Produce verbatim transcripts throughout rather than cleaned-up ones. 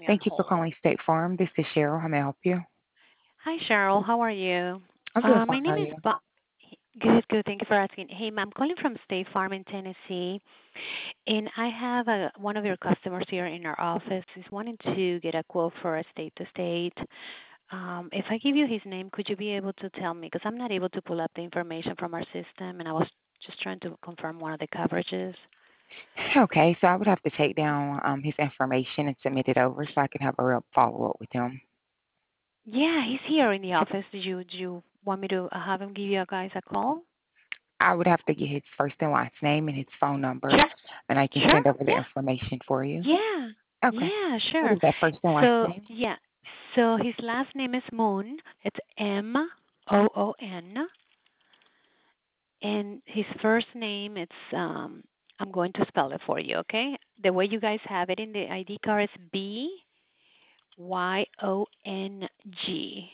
me on Thank you for hold. calling State Farm. This is Cheryl. How may I help you? Hi, Cheryl. How are you? I'm doing Uh, fine. my How name are is you? Bob. Good, good. Thank you for asking. Hey, ma'am, I'm calling from State Farm in Tennessee, and I have a, one of your customers here in our office is wanting to get a quote for a state to state. Um, if I give you his name, could you be able to tell me? Because I'm not able to pull up the information from our system, and I was just trying to confirm one of the coverages. Okay, so I would have to take down um, his information and submit it over so I can have a real follow up with him. Yeah, he's here in the office. Did you, do you want me to have him give you guys a call? I would have to get his first and last name and his phone number, Sure. and I can Sure. send over the Yeah. information for you. Yeah. Okay. Yeah, What sure. is that first and last So, name? yeah. So his last name is Moon. It's M O O N. And his first name, it's, um, I'm going to spell it for you, okay? The way you guys have it in the I D card is B Y O N G.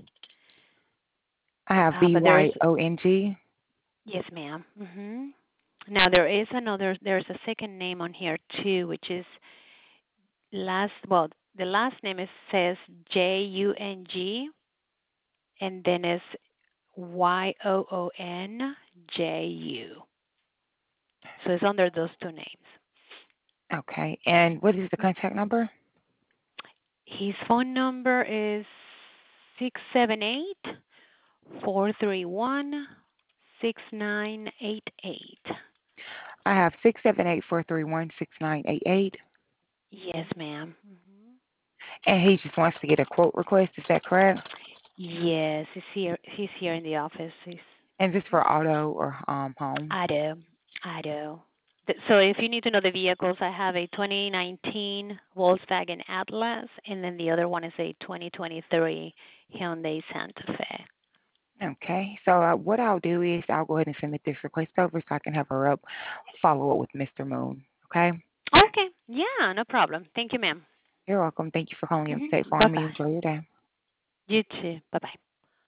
I have Uh, B but there is, Y O N G. yes, ma'am. hmm Now there is another, there's a second name on here too, which is last, well, the last name is says J U N G, and then it's Y O O N J U. So it's under those two names. Okay. And what is the contact number? His phone number is six seven eight four three one six nine eight eight. I have six seven eight four three one six nine eight eight. Yes, ma'am. hmm And he just wants to get a quote request. Is that correct? Yes, he's here. He's here in the office. He's And this for auto or um home? I do. I do. Th- So if you need to know the vehicles, I have a twenty nineteen Volkswagen Atlas, and then the other one is a twenty twenty-three Hyundai Santa Fe. Okay. So uh, what I'll do is I'll go ahead and submit this request over so I can have her up follow up with Mister Moon. Okay. Okay. Yeah, no problem. Thank you, ma'am. You're welcome. Thank you for calling in State hmm Farm. You Bye-bye. enjoy your day. You too. Bye-bye.